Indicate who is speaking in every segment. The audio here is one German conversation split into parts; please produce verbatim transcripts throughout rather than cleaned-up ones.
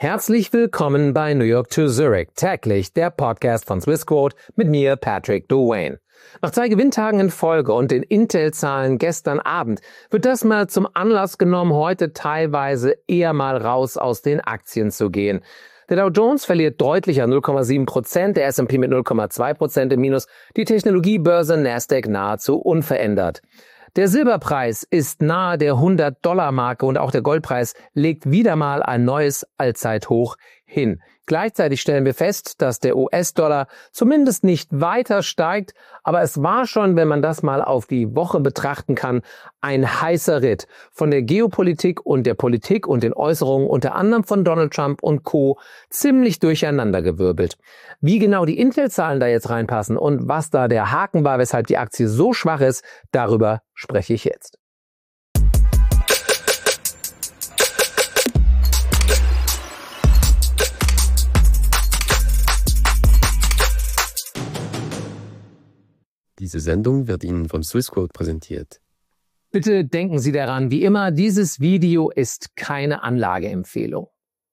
Speaker 1: Herzlich willkommen bei New York to Zurich, täglich der Podcast von Swissquote mit mir, Patrick Dwayne. Nach zwei Gewinntagen in Folge und den Intel-Zahlen gestern Abend wird das mal zum Anlass genommen, heute teilweise eher mal raus aus den Aktien zu gehen. Der Dow Jones verliert deutlich an null Komma sieben Prozent, der S und P mit null Komma zwei Prozent im Minus, die Technologiebörse Nasdaq nahezu unverändert. Der Silberpreis ist nahe der hundert-Dollar-Marke und auch der Goldpreis legt wieder mal ein neues Allzeithoch hin. Gleichzeitig stellen wir fest, dass der U S-Dollar zumindest nicht weiter steigt, aber es war schon, wenn man das mal auf die Woche betrachten kann, ein heißer Ritt von der Geopolitik und der Politik und den Äußerungen unter anderem von Donald Trump und Co. ziemlich durcheinandergewirbelt. Wie genau die Intel-Zahlen da jetzt reinpassen und was da der Haken war, weshalb die Aktie so schwach ist, darüber spreche ich jetzt.
Speaker 2: Diese Sendung wird Ihnen von Swissquote präsentiert.
Speaker 1: Bitte denken Sie daran, wie immer, dieses Video ist keine Anlageempfehlung.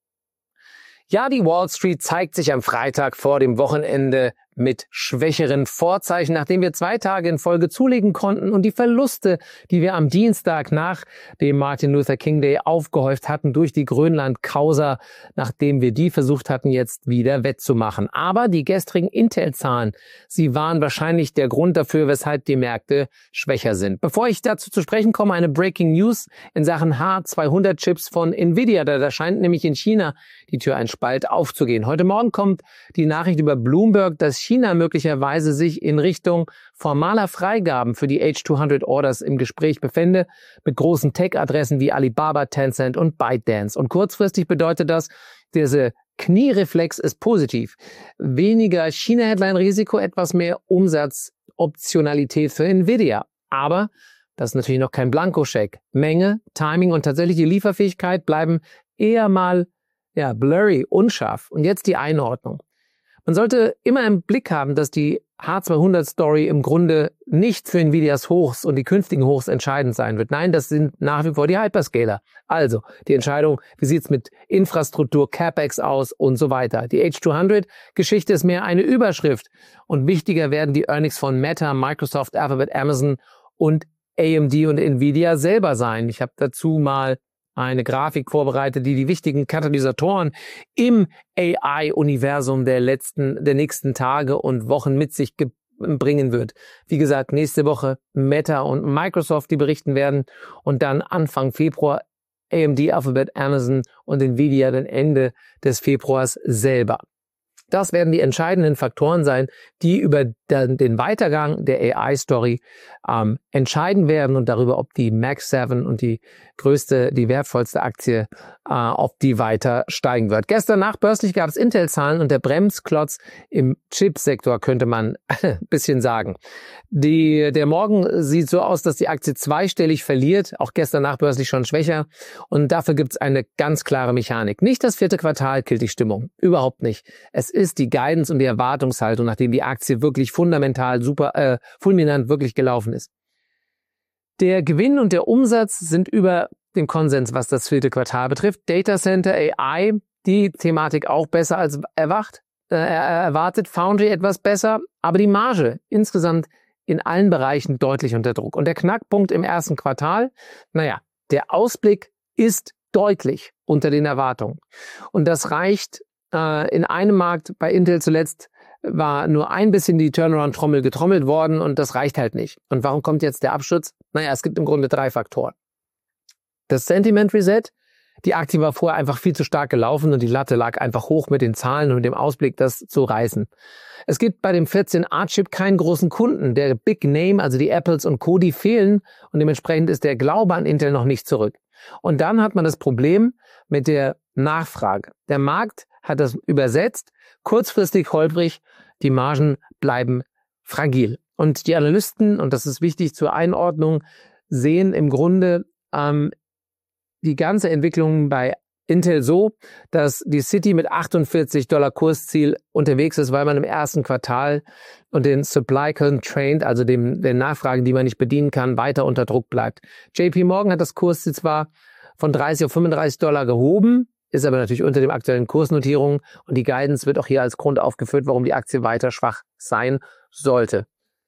Speaker 1: Ja, die Wall Street zeigt sich am Freitag vor dem Wochenende mit schwächeren Vorzeichen, nachdem wir zwei Tage in Folge zulegen konnten und die Verluste, die wir am Dienstag nach dem Martin Luther King Day aufgehäuft hatten durch die Grönland-Causa, nachdem wir die versucht hatten, jetzt wieder wettzumachen. Aber die gestrigen Intel-Zahlen, sie waren wahrscheinlich der Grund dafür, weshalb die Märkte schwächer sind. Bevor ich dazu zu sprechen komme, eine Breaking News in Sachen H zweihundert Chips von Nvidia. Da, da scheint nämlich in China die Tür ein Spalt aufzugehen. Heute Morgen kommt die Nachricht über Bloomberg, dass China möglicherweise sich in Richtung formaler Freigaben für die H zweihundert Orders im Gespräch befände, mit großen Tech-Adressen wie Alibaba, Tencent und ByteDance. Und kurzfristig bedeutet das, diese Kniereflex ist positiv. Weniger China-Headline-Risiko, etwas mehr Umsatzoptionalität für Nvidia. Aber das ist natürlich noch kein Blankoscheck. Menge, Timing und tatsächlich die Lieferfähigkeit bleiben eher mal ja, blurry, unscharf. Und jetzt die Einordnung. Man sollte immer im Blick haben, dass die H zweihundert Story im Grunde nicht für Nvidias Hochs und die künftigen Hochs entscheidend sein wird. Nein, das sind nach wie vor die Hyperscaler. Also die Entscheidung, wie sieht's mit Infrastruktur, CapEx aus und so weiter. Die H zweihundert Geschichte ist mehr eine Überschrift und wichtiger werden die Earnings von Meta, Microsoft, Alphabet, Amazon und A M D und Nvidia selber sein. Ich habe dazu mal eine Grafik vorbereitet, die die wichtigen Katalysatoren im A I-Universum der letzten, der nächsten Tage und Wochen mit sich bringen wird. Wie gesagt, nächste Woche Meta und Microsoft, die berichten werden und dann Anfang Februar A M D, Alphabet, Amazon und Nvidia dann Ende des Februars selber. Das werden die entscheidenden Faktoren sein, die über den Weitergang der A I-Story ähm, entscheiden werden und darüber, ob die Mag sieben und die größte, die wertvollste Aktie, äh, ob die weiter steigen wird. Gestern nachbörslich gab es Intel-Zahlen und der Bremsklotz im Chipsektor, könnte man ein bisschen sagen. Die, der Morgen sieht so aus, dass die Aktie zweistellig verliert, auch gestern nachbörslich schon schwächer und dafür gibt es eine ganz klare Mechanik. Nicht das vierte Quartal killt die Stimmung, überhaupt nicht. Es ist die Guidance und die Erwartungshaltung, nachdem die Aktie wirklich fundamental super, äh, fulminant wirklich gelaufen ist. Der Gewinn und der Umsatz sind über dem Konsens, was das vierte Quartal betrifft. Data Center, A I, die Thematik auch besser als erwacht, äh, erwartet. Foundry etwas besser, aber die Marge insgesamt in allen Bereichen deutlich unter Druck. Und der Knackpunkt im ersten Quartal, naja, der Ausblick ist deutlich unter den Erwartungen. Und das reicht äh, in einem Markt, bei Intel zuletzt, war nur ein bisschen die Turnaround-Trommel getrommelt worden und das reicht halt nicht. Und warum kommt jetzt der Absturz? Naja, es gibt im Grunde drei Faktoren. Das Sentiment Reset, die Aktie war vorher einfach viel zu stark gelaufen und die Latte lag einfach hoch mit den Zahlen und mit dem Ausblick, das zu reißen. Es gibt bei dem vierzehn A-Chip keinen großen Kunden. Der Big Name, also die Apples und Co., die fehlen und dementsprechend ist der Glaube an Intel noch nicht zurück. Und dann hat man das Problem mit der Nachfrage. Der Markt hat das übersetzt, kurzfristig holprig, die Margen bleiben fragil. Und die Analysten, und das ist wichtig zur Einordnung, sehen im Grunde ähm, die ganze Entwicklung bei Intel so, dass die City mit achtundvierzig Dollar Kursziel unterwegs ist, weil man im ersten Quartal und den Supply Constraint, also dem, den Nachfragen, die man nicht bedienen kann, weiter unter Druck bleibt. J P Morgan hat das Kursziel zwar von dreißig auf fünfunddreißig Dollar gehoben, ist aber natürlich unter den aktuellen Kursnotierungen und die Guidance wird auch hier als Grund aufgeführt, warum die Aktie weiter schwach sein sollte.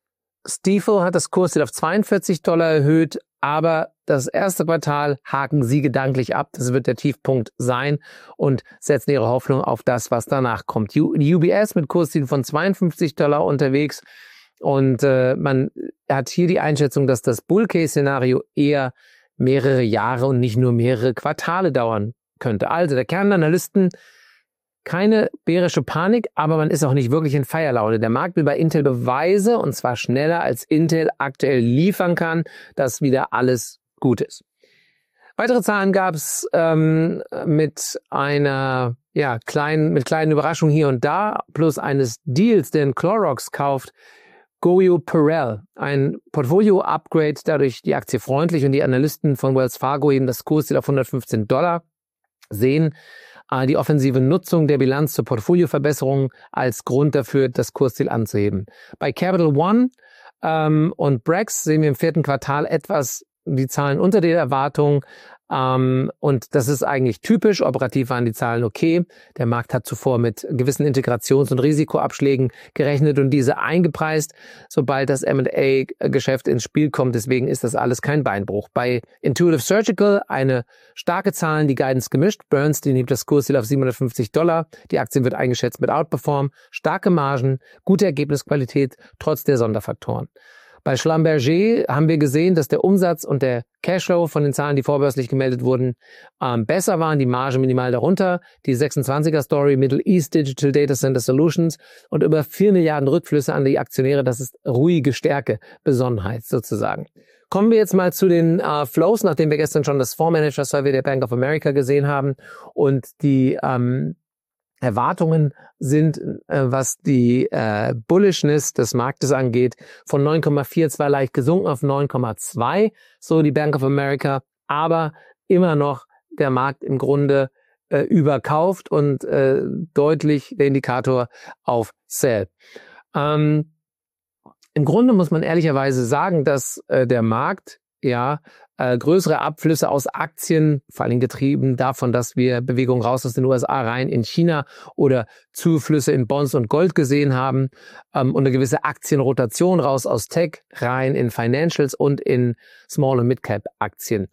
Speaker 1: Stifel hat das Kursziel auf zweiundvierzig Dollar erhöht, aber das erste Quartal haken sie gedanklich ab. Das wird der Tiefpunkt sein und setzen ihre Hoffnung auf das, was danach kommt. U B S mit Kursziel von zweiundfünfzig Dollar unterwegs und äh, man hat hier die Einschätzung, dass das Bull-Case-Szenario eher mehrere Jahre und nicht nur mehrere Quartale dauern könnte. Also der Kern der Analysten, keine bärische Panik, aber man ist auch nicht wirklich in Feierlaune. Der Markt will bei Intel Beweise, und zwar schneller als Intel aktuell liefern kann, dass wieder alles gut ist. Weitere Zahlen gab es ähm, mit einer ja, kleinen, mit kleinen Überraschungen hier und da, plus eines Deals, den Clorox kauft, Goyo Perel, ein Portfolio-Upgrade, dadurch die Aktie freundlich und die Analysten von Wells Fargo eben das Kursziel auf hundertfünfzehn Dollar sehen. Die offensive Nutzung der Bilanz zur Portfolioverbesserung als Grund dafür, das Kursziel anzuheben. Bei Capital One ähm, und Brex sehen wir im vierten Quartal etwas die Zahlen unter den Erwartungen. Ähm, und das ist eigentlich typisch. Operativ waren die Zahlen okay. Der Markt hat zuvor mit gewissen Integrations- und Risikoabschlägen gerechnet und diese eingepreist, sobald das M und A-Geschäft ins Spiel kommt. Deswegen ist das alles kein Beinbruch. Bei Intuitive Surgical eine starke Zahlen, die Guidance gemischt. Bernstein hebt das Kursziel auf siebenhundertfünfzig Dollar. Die Aktie wird eingeschätzt mit Outperform. Starke Margen, gute Ergebnisqualität, trotz der Sonderfaktoren. Bei Schlumberger haben wir gesehen, dass der Umsatz und der Cashflow von den Zahlen, die vorbörslich gemeldet wurden, ähm, besser waren, die Marge minimal darunter. Die sechsundzwanziger Story Middle East Digital Data Center Solutions und über vier Milliarden Rückflüsse an die Aktionäre, das ist ruhige Stärke, Besonnenheit sozusagen. Kommen wir jetzt mal zu den äh, Flows, nachdem wir gestern schon das Fondsmanager-Survey der Bank of America gesehen haben und die ähm, Erwartungen sind, äh, was die äh, Bullishness des Marktes angeht, von neun Komma zweiundvierzig leicht gesunken auf neun Komma zwei, so die Bank of America, aber immer noch der Markt im Grunde äh, überkauft und äh, deutlich der Indikator auf Sell. Ähm, Im Grunde muss man ehrlicherweise sagen, dass äh, der Markt ja äh, größere Abflüsse aus Aktien, vor allem getrieben davon, dass wir Bewegungen raus aus den U S A rein in China oder Zuflüsse in Bonds und Gold gesehen haben ähm, und eine gewisse Aktienrotation raus aus Tech rein in Financials und in Small- und Mid-Cap-Aktien.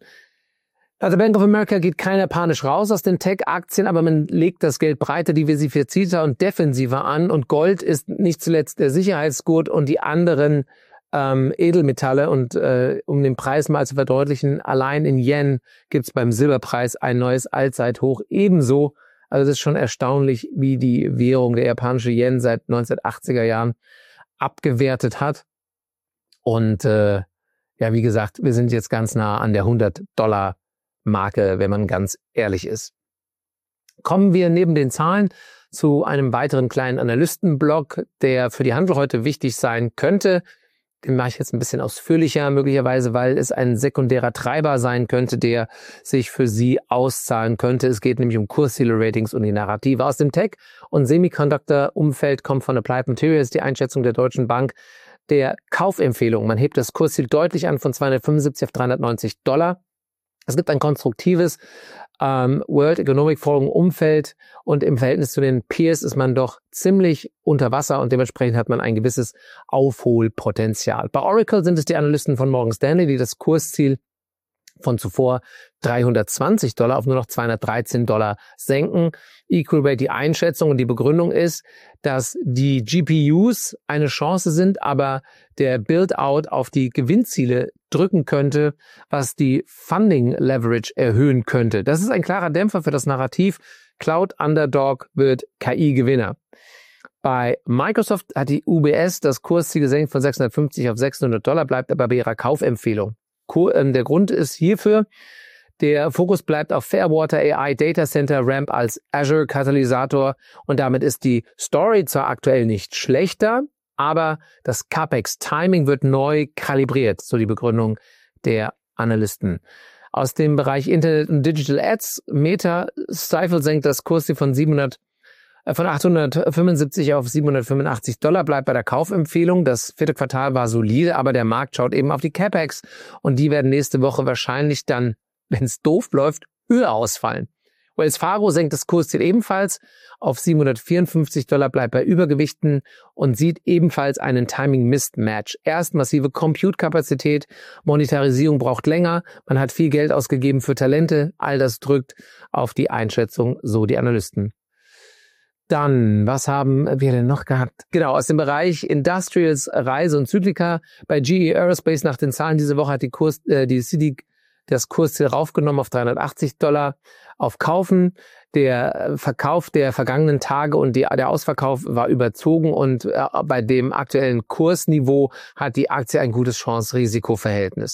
Speaker 1: Also Bank of America geht keiner panisch raus aus den Tech-Aktien, aber man legt das Geld breiter, diversifizierter und defensiver an und Gold ist nicht zuletzt der Sicherheitsgurt und die anderen Ähm, Edelmetalle und äh, um den Preis mal zu verdeutlichen, allein in Yen gibt's beim Silberpreis ein neues Allzeithoch ebenso. Also das ist schon erstaunlich, wie die Währung, der japanische Yen, seit neunzehnhundertachtziger Jahren abgewertet hat. Und äh, ja, wie gesagt, wir sind jetzt ganz nah an der hundert-Dollar-Marke, wenn man ganz ehrlich ist. Kommen wir neben den Zahlen zu einem weiteren kleinen Analystenblock, der für die Handel heute wichtig sein könnte. Den mache ich jetzt ein bisschen ausführlicher, möglicherweise, weil es ein sekundärer Treiber sein könnte, der sich für Sie auszahlen könnte. Es geht nämlich um Kursziele-Ratings und die Narrative. Aus dem Tech- und Semiconductor-Umfeld kommt von Applied Materials die Einschätzung der Deutschen Bank der Kaufempfehlung. Man hebt das Kursziel deutlich an von zweihundertfünfundsiebzig auf dreihundertneunzig Dollar. Es gibt ein konstruktives ähm, World Economic Forum Umfeld und im Verhältnis zu den Peers ist man doch ziemlich unter Wasser und dementsprechend hat man ein gewisses Aufholpotenzial. Bei Oracle sind es die Analysten von Morgan Stanley, die das Kursziel von zuvor dreihundertzwanzig Dollar auf nur noch zweihundertdreizehn Dollar senken. Equalrate die Einschätzung und die Begründung ist, dass die G P Us eine Chance sind, aber der Build-out auf die Gewinnziele drücken könnte, was die Funding Leverage erhöhen könnte. Das ist ein klarer Dämpfer für das Narrativ. Cloud Underdog wird K I-Gewinner. Bei Microsoft hat die U B S das Kursziel gesenkt von sechshundertfünfzig auf sechshundert Dollar, bleibt aber bei ihrer Kaufempfehlung. Der Grund ist hierfür, der Fokus bleibt auf Fairwater A I Data Center Ramp als Azure Katalysator und damit ist die Story zwar aktuell nicht schlechter, aber das CapEx Timing wird neu kalibriert, so die Begründung der Analysten. Aus dem Bereich Internet und Digital Ads, Meta, Stifel senkt das Kursziel von siebenhundert von achthundertfünfundsiebzig auf siebenhundertfünfundachtzig Dollar, bleibt bei der Kaufempfehlung. Das vierte Quartal war solide, aber der Markt schaut eben auf die CapEx und die werden nächste Woche wahrscheinlich dann, wenn es doof läuft, höher ausfallen. Wells Fargo senkt das Kursziel ebenfalls auf siebenhundertvierundfünfzig Dollar, bleibt bei Übergewichten und sieht ebenfalls einen Timing-Mismatch. Erst massive Compute-Kapazität, Monetarisierung braucht länger, man hat viel Geld ausgegeben für Talente, all das drückt auf die Einschätzung, so die Analysten. Dann, was haben wir denn noch gehabt? Genau, aus dem Bereich Industrials, Reise und Zyklika. Bei G E Aerospace nach den Zahlen diese Woche hat die Kurs, äh, die Citi das Kursziel raufgenommen auf dreihundertachtzig Dollar auf Kaufen. Der Verkauf der vergangenen Tage und die, der Ausverkauf war überzogen und äh, bei dem aktuellen Kursniveau hat die Aktie ein gutes Chance-Risiko-Verhältnis.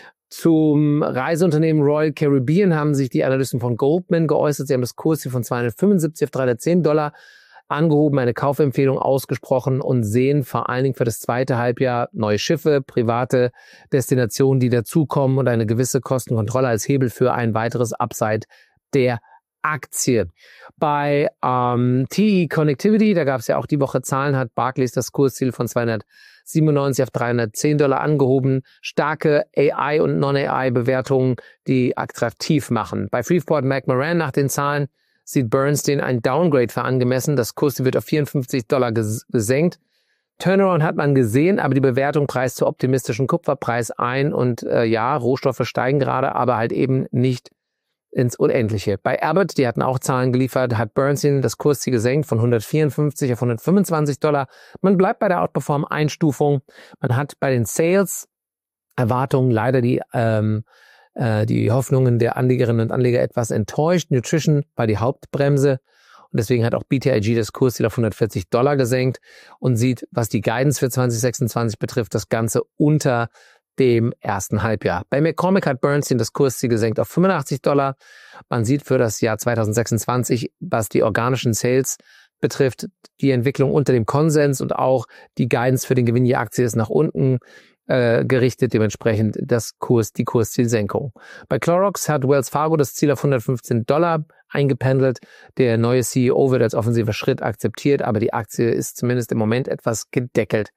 Speaker 1: Zum Reiseunternehmen Royal Caribbean haben sich die Analysten von Goldman geäußert. Sie haben das Kursziel von zweihundertfünfundsiebzig auf dreihundertzehn Dollar angehoben, eine Kaufempfehlung ausgesprochen und sehen vor allen Dingen für das zweite Halbjahr neue Schiffe, private Destinationen, die dazukommen und eine gewisse Kostenkontrolle als Hebel für ein weiteres Upside der Aktie. Bei ähm, T E Connectivity, da gab es ja auch die Woche Zahlen, hat Barclays das Kursziel von zweihundertsiebenundneunzig auf dreihundertzehn Dollar angehoben. Starke A I und Non-A I-Bewertungen, die attraktiv machen. Bei Freeport McMoran nach den Zahlen sieht Bernstein ein Downgrade für angemessen. Das Kursziel wird auf vierundfünfzig Dollar ges- gesenkt. Turnaround hat man gesehen, aber die Bewertung preist zu optimistischen Kupferpreis ein. Und äh, ja, Rohstoffe steigen gerade, aber halt eben nicht ins Unendliche. Bei Abbott, die hatten auch Zahlen geliefert, hat Bernstein das Kursziel gesenkt von hundertvierundfünfzig auf hundertfünfundzwanzig Dollar. Man bleibt bei der Outperform-Einstufung. Man hat bei den Sales-Erwartungen leider die ähm, äh, die Hoffnungen der Anlegerinnen und Anleger etwas enttäuscht. Nutrition war die Hauptbremse und deswegen hat auch B T I G das Kursziel auf hundertvierzig Dollar gesenkt und sieht, was die Guidance für zwanzig sechsundzwanzig betrifft, das Ganze unter dem ersten Halbjahr. Bei McCormick hat Bernstein das Kursziel gesenkt auf fünfundachtzig Dollar. Man sieht für das Jahr zwanzig sechsundzwanzig, was die organischen Sales betrifft, die Entwicklung unter dem Konsens und auch die Guidance für den Gewinn je Aktie ist nach unten äh, gerichtet, dementsprechend das Kurs, die Kurszielsenkung. Bei Clorox hat Wells Fargo das Ziel auf hundertfünfzehn Dollar eingependelt. Der neue C E O wird als offensiver Schritt akzeptiert, aber die Aktie ist zumindest im Moment etwas gedeckelt.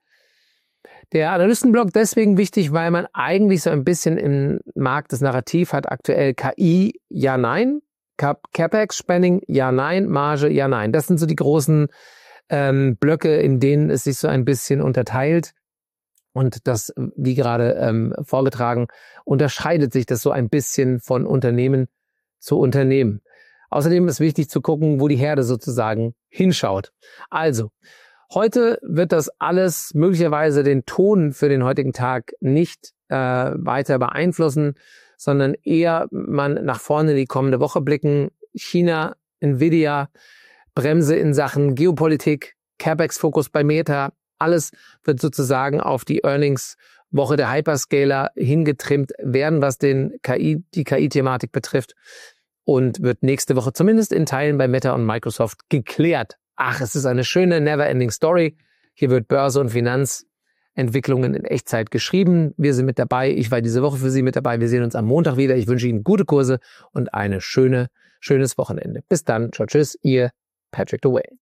Speaker 1: Der Analystenblock deswegen wichtig, weil man eigentlich so ein bisschen im Markt das Narrativ hat, aktuell K I, ja, nein, CapEx, Spending, ja, nein, Marge, ja, nein. Das sind so die großen ähm, Blöcke, in denen es sich so ein bisschen unterteilt. Und das, wie gerade ähm, vorgetragen, unterscheidet sich das so ein bisschen von Unternehmen zu Unternehmen. Außerdem ist wichtig zu gucken, wo die Herde sozusagen hinschaut. Also, heute wird das alles möglicherweise den Ton für den heutigen Tag nicht äh, weiter beeinflussen, sondern eher man nach vorne in die kommende Woche blicken. China, Nvidia, Bremse in Sachen Geopolitik, CapEx-Fokus bei Meta, alles wird sozusagen auf die Earnings-Woche der Hyperscaler hingetrimmt werden, was den K I, die K I-Thematik betrifft und wird nächste Woche zumindest in Teilen bei Meta und Microsoft geklärt. Ach, es ist eine schöne Never-Ending Story. Hier wird Börse und Finanzentwicklungen in Echtzeit geschrieben. Wir sind mit dabei. Ich war diese Woche für Sie mit dabei. Wir sehen uns am Montag wieder. Ich wünsche Ihnen gute Kurse und eine schöne, schönes Wochenende. Bis dann. Ciao, tschüss. Ihr Patrick Dwayne.